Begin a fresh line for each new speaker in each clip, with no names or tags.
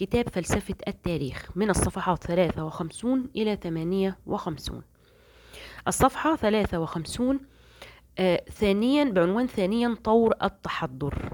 كتاب فلسفة التاريخ من الصفحات 53 إلى 58. الصفحة 53 ثانيا بعنوان ثانيا طور التحضر.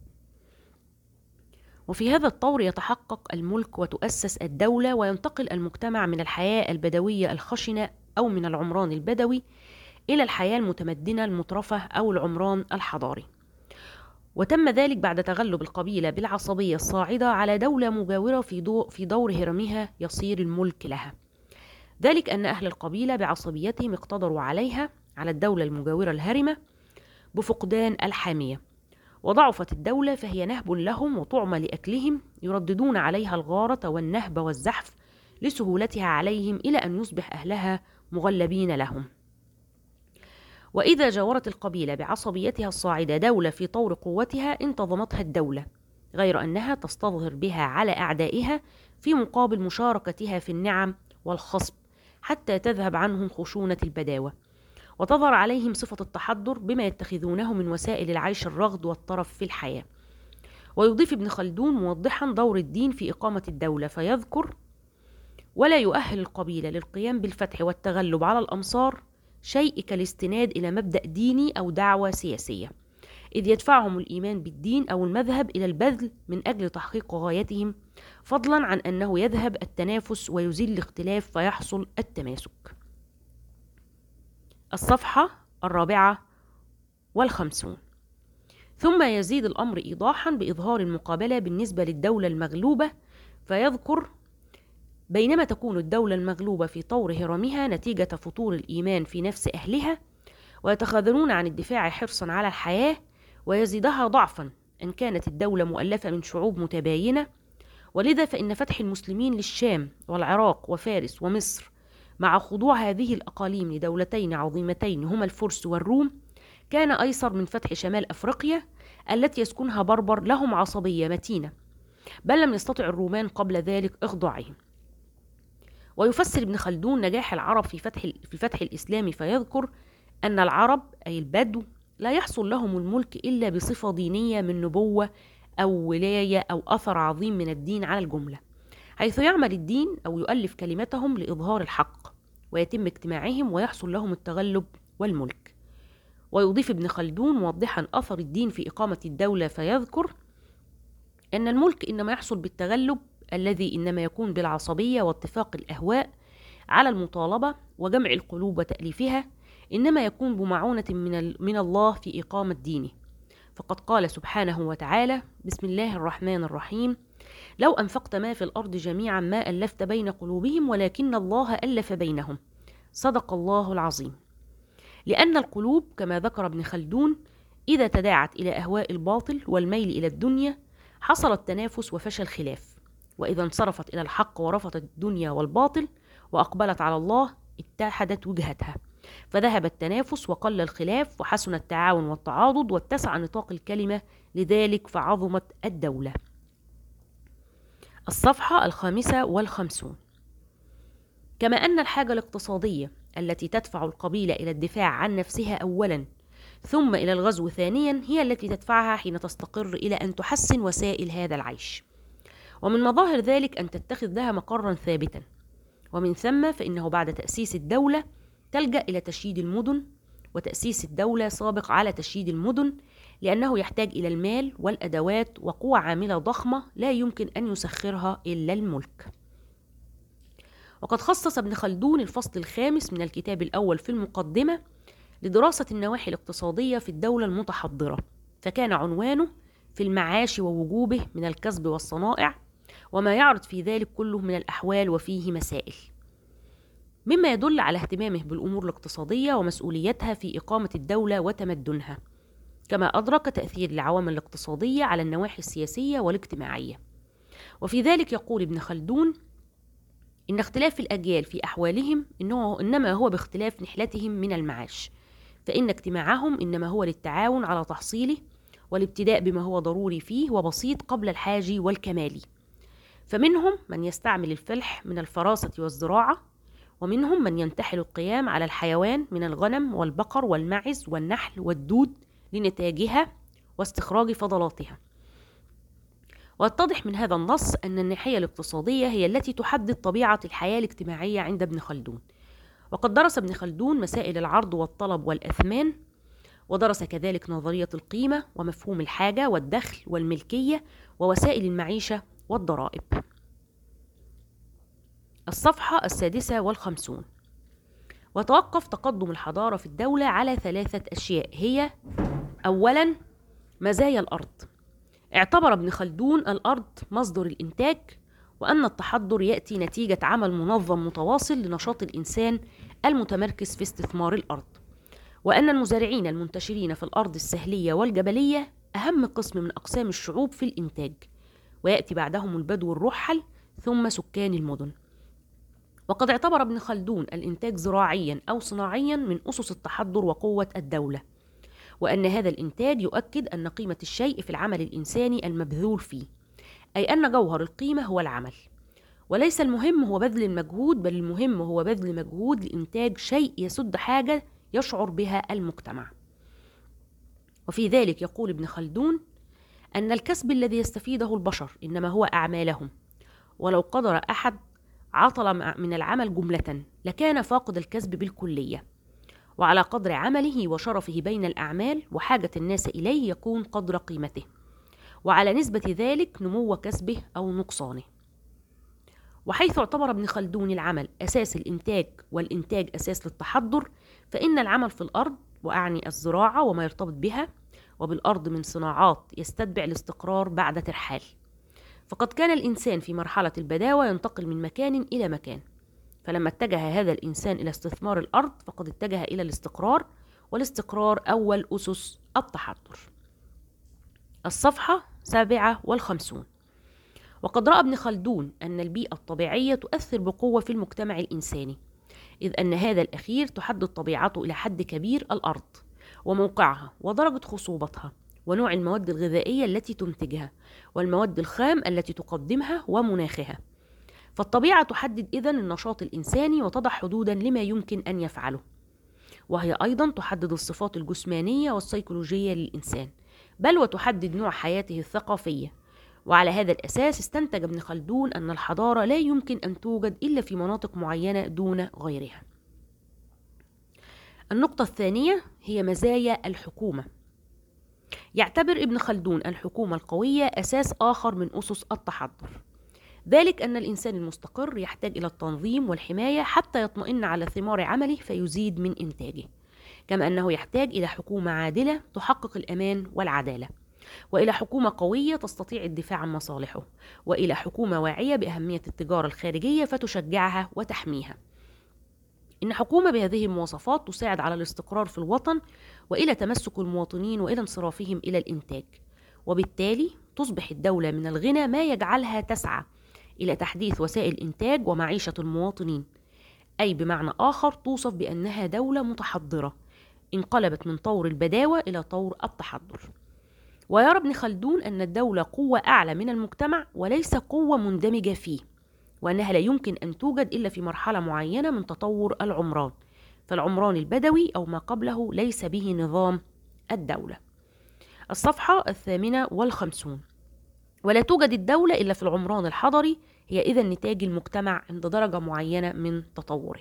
وفي هذا الطور يتحقق الملك وتؤسس الدولة وينتقل المجتمع من الحياة البدوية الخشنة أو من العمران البدوي إلى الحياة المتمدنة المترفة أو العمران الحضاري. وتم ذلك بعد تغلب القبيلة بالعصبية الصاعدة على دولة مجاورة في دور هرمها يصير الملك لها. ذلك أن أهل القبيلة بعصبيتهم اقتدروا على الدولة المجاورة الهرمة بفقدان الحامية، وضعفت الدولة فهي نهب لهم وطعم لأكلهم، يرددون عليها الغارة والنهب والزحف لسهولتها عليهم إلى أن يصبح أهلها مغلبين لهم. وإذا جاورت القبيلة بعصبيتها الصاعدة دولة في طور قوتها انتظمتها الدولة، غير أنها تستظهر بها على أعدائها في مقابل مشاركتها في النعم والخصب حتى تذهب عنهم خشونة البداوة، وتظهر عليهم صفة التحضر بما يتخذونه من وسائل العيش الرغد والطرف في الحياة. ويضيف ابن خلدون موضحا دور الدين في إقامة الدولة فيذكر: ولا يؤهل القبيلة للقيام بالفتح والتغلب على الأمصار شيء كالاستناد إلى مبدأ ديني أو دعوة سياسية، إذ يدفعهم الإيمان بالدين أو المذهب إلى البذل من أجل تحقيق غايتهم، فضلا عن أنه يذهب التنافس ويزيل الاختلاف فيحصل التماسك. الصفحة 54. ثم يزيد الأمر إيضاحا بإظهار المقابلة بالنسبة للدولة المغلوبة، فيذكر: بينما تكون الدولة المغلوبة في طور هرمها نتيجة فتور الإيمان في نفس أهلها، ويتخاذلون عن الدفاع حرصا على الحياة، ويزيدها ضعفا أن كانت الدولة مؤلفة من شعوب متباينة، ولذا فإن فتح المسلمين للشام والعراق وفارس ومصر مع خضوع هذه الأقاليم لدولتين عظيمتين هما الفرس والروم كان أيسر من فتح شمال أفريقيا التي يسكنها بربر لهم عصبية متينة، بل لم يستطع الرومان قبل ذلك إخضاعهم. ويفسر ابن خلدون نجاح العرب في الفتح الإسلامي فيذكر أن العرب أي البدو لا يحصل لهم الملك إلا بصفة دينية من نبوة أو ولاية أو أثر عظيم من الدين على الجملة، حيث يعمل الدين أو يؤلف كلمتهم لإظهار الحق ويتم اجتماعهم ويحصل لهم التغلب والملك. ويضيف ابن خلدون موضحا أثر الدين في إقامة الدولة فيذكر أن الملك إنما يحصل بالتغلب الذي إنما يكون بالعصبية واتفاق الأهواء على المطالبة وجمع القلوب وتأليفها، إنما يكون بمعونة من الله في إقامة دينه، فقد قال سبحانه وتعالى: بسم الله الرحمن الرحيم: لو أنفقت ما في الأرض جميعا ما ألفت بين قلوبهم ولكن الله ألف بينهم، صدق الله العظيم. لأن القلوب كما ذكر ابن خلدون إذا تداعت إلى أهواء الباطل والميل إلى الدنيا حصل التنافس وفشل الخلاف، وإذا انصرفت إلى الحق ورفضت الدنيا والباطل وأقبلت على الله اتحدت وجهتها، فذهب التنافس وقل الخلاف وحسن التعاون والتعاضد واتسع نطاق الكلمة، لذلك فعظمت الدولة. الصفحة 55. كما أن الحاجة الاقتصادية التي تدفع القبيلة إلى الدفاع عن نفسها أولا ثم إلى الغزو ثانيا هي التي تدفعها حين تستقر إلى أن تحسن وسائل هذا العيش، ومن مظاهر ذلك أن تتخذ لها مقرا ثابتا، ومن ثم فإنه بعد تأسيس الدولة تلجأ إلى تشييد المدن، وتأسيس الدولة سابق على تشييد المدن لأنه يحتاج إلى المال والأدوات وقوة عاملة ضخمة لا يمكن أن يسخرها إلا الملك. وقد خصص ابن خلدون الفصل الخامس من الكتاب الأول في المقدمة لدراسة النواحي الاقتصادية في الدولة المتحضرة، فكان عنوانه في المعاش ووجوبه من الكسب والصنائع، وما يعرض في ذلك كله من الأحوال وفيه مسائل، مما يدل على اهتمامه بالأمور الاقتصادية ومسؤوليتها في إقامة الدولة وتمدنها، كما أدرك تأثير العوامل الاقتصادية على النواحي السياسية والاجتماعية. وفي ذلك يقول ابن خلدون إن اختلاف الأجيال في أحوالهم إنما هو باختلاف نحلتهم من المعاش، فإن اجتماعهم إنما هو للتعاون على تحصيله والابتداء بما هو ضروري فيه وبسيط قبل الحاجي والكمالي، فمنهم من يستعمل الفلح من الفراسة والزراعة، ومنهم من ينتحل القيام على الحيوان من الغنم والبقر والمعز والنحل والدود لنتاجها واستخراج فضلاتها، ويتضح من هذا النص أن الناحية الاقتصادية هي التي تحدد طبيعة الحياة الاجتماعية عند ابن خلدون. وقد درس ابن خلدون مسائل العرض والطلب والأثمان، ودرس كذلك نظرية القيمة ومفهوم الحاجة والدخل والملكية ووسائل المعيشة والضرائب. الصفحة 56. وتوقف تقدم الحضارة في الدولة على 3 أشياء هي: أولا، مزايا الأرض. اعتبر ابن خلدون الأرض مصدر الإنتاج، وأن التحضر يأتي نتيجة عمل منظم متواصل لنشاط الإنسان المتمركز في استثمار الأرض، وأن المزارعين المنتشرين في الأرض السهلية والجبلية أهم قسم من أقسام الشعوب في الإنتاج، ويأتي بعدهم البدو الرحل ثم سكان المدن. وقد اعتبر ابن خلدون الإنتاج زراعيا أو صناعيا من أسس التحضر وقوة الدولة، وأن هذا الإنتاج يؤكد أن قيمة الشيء في العمل الإنساني المبذول فيه، أي أن جوهر القيمة هو العمل، وليس المهم هو بذل المجهود، بل المهم هو بذل مجهود لإنتاج شيء يسد حاجة يشعر بها المجتمع. وفي ذلك يقول ابن خلدون أن الكسب الذي يستفيده البشر إنما هو أعمالهم، ولو قدر أحد عطل من العمل جملة لكان فاقد الكسب بالكلية، وعلى قدر عمله وشرفه بين الأعمال وحاجة الناس إليه يكون قدر قيمته، وعلى نسبة ذلك نمو كسبه أو نقصانه. وحيث اعتبر ابن خلدون العمل أساس الإنتاج والإنتاج أساس للتحضر، فإن العمل في الأرض، وأعني الزراعة وما يرتبط بها، وبالأرض من صناعات يستتبع الاستقرار بعد ترحال. فقد كان الإنسان في مرحلة البداوة ينتقل من مكان إلى مكان، فلما اتجه هذا الإنسان إلى استثمار الأرض فقد اتجه إلى الاستقرار، والاستقرار أول أسس التحضر. الصفحة 57. وقد رأى ابن خلدون أن البيئة الطبيعية تؤثر بقوة في المجتمع الإنساني، إذ أن هذا الأخير تحدد طبيعته إلى حد كبير الأرض وموقعها ودرجة خصوبتها ونوع المواد الغذائية التي تنتجها والمواد الخام التي تقدمها ومناخها. فالطبيعة تحدد إذن النشاط الإنساني وتضع حدودا لما يمكن أن يفعله، وهي أيضا تحدد الصفات الجسمانية والسيكولوجية للإنسان، بل وتحدد نوع حياته الثقافية. وعلى هذا الأساس استنتج ابن خلدون أن الحضارة لا يمكن أن توجد إلا في مناطق معينة دون غيرها. النقطة الثانية هي مزايا الحكومة. يعتبر ابن خلدون الحكومة القوية أساس آخر من أسس التحضر، ذلك أن الإنسان المستقر يحتاج إلى التنظيم والحماية حتى يطمئن على ثمار عمله فيزيد من إنتاجه، كما أنه يحتاج إلى حكومة عادلة تحقق الأمان والعدالة، وإلى حكومة قوية تستطيع الدفاع عن مصالحه، وإلى حكومة واعية بأهمية التجارة الخارجية فتشجعها وتحميها. إن حكومة بهذه المواصفات تساعد على الاستقرار في الوطن، وإلى تمسك المواطنين وإلى انصرافهم إلى الإنتاج، وبالتالي تصبح الدولة من الغنى ما يجعلها تسعى إلى تحديث وسائل إنتاج ومعيشة المواطنين، أي بمعنى آخر توصف بأنها دولة متحضرة انقلبت من طور البداوة إلى طور التحضر. ويرى ابن خلدون أن الدولة قوة أعلى من المجتمع وليس قوة مندمجة فيه، وأنها لا يمكن أن توجد إلا في مرحلة معينة من تطور العمران، فالعمران البدوي أو ما قبله ليس به نظام الدولة. الصفحة 58. ولا توجد الدولة إلا في العمران الحضري، هي إذن نتاج المجتمع عند درجة معينة من تطوره.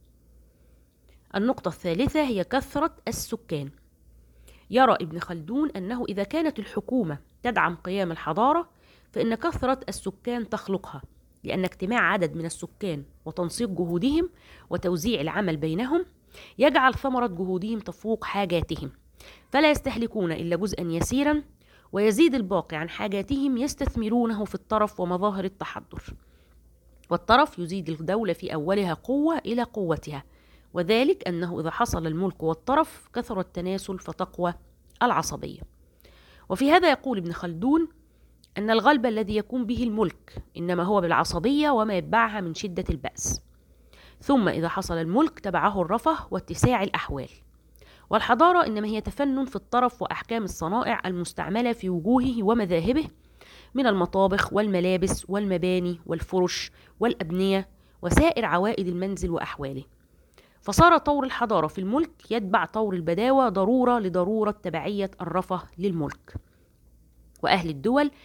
النقطة الثالثة هي كثرة السكان. يرى ابن خلدون أنه إذا كانت الحكومة تدعم قيام الحضارة فإن كثرة السكان تخلقها، لأن اجتماع عدد من السكان وتنسيق جهودهم وتوزيع العمل بينهم يجعل ثمرة جهودهم تفوق حاجاتهم، فلا يستهلكون إلا جزءا يسيرا، ويزيد الباقي عن حاجاتهم يستثمرونه في الترف ومظاهر التحضر. والترف يزيد الدولة في أولها قوة إلى قوتها، وذلك أنه إذا حصل الملك والترف كثر التناسل فتقوى العصبية. وفي هذا يقول ابن خلدون أن الغلب الذي يقوم به الملك إنما هو بالعصبية وما يتبعها من شدة البأس، ثم إذا حصل الملك تبعه الرفاه واتساع الأحوال. والحضارة إنما هي تفنن في الطرف وأحكام الصنائع المستعملة في وجوهه ومذاهبه من المطابخ والملابس والمباني والفرش والأبنية وسائر عوائد المنزل وأحواله. فصار طور الحضارة في الملك يتبع طور البداوة ضرورة لضرورة تبعية الرفاه للملك. وأهل الدول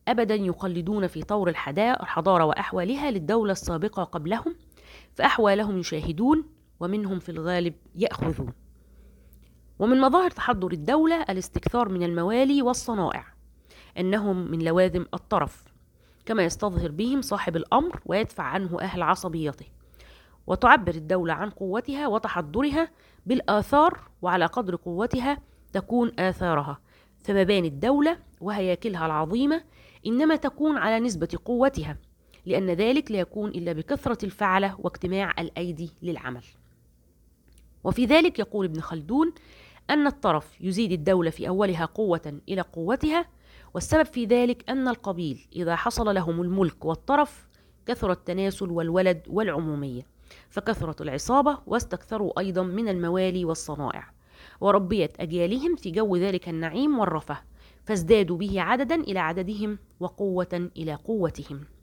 أبدا يقلدون في طور الحضارة وأحوالها للدولة السابقة قبلهم، فأحوالهم يشاهدون ومنهم في الغالب يأخذون. ومن مظاهر تحضر الدولة الاستكثار من الموالي والصنائع، أنهم من لوازم الطرف، كما يستظهر بهم صاحب الأمر ويدفع عنه أهل عصبيته. وتعبر الدولة عن قوتها وتحضرها بالآثار، وعلى قدر قوتها تكون آثارها، فمباني الدولة وهياكلها العظيمة إنما تكون على نسبة قوتها، لأن ذلك لا يكون إلا بكثرة الفعلة واجتماع الأيدي للعمل. وفي ذلك يقول ابن خلدون أن الطرف يزيد الدولة في أولها قوة إلى قوتها، والسبب في ذلك أن القبيل إذا حصل لهم الملك والطرف كثر التناسل والولد والعمومية، فكثرت العصابة واستكثروا أيضا من الموالي والصنائع، وربيت أجيالهم في جو ذلك النعيم والرفاه، فازدادوا به عددا إلى عددهم وقوة إلى قوتهم.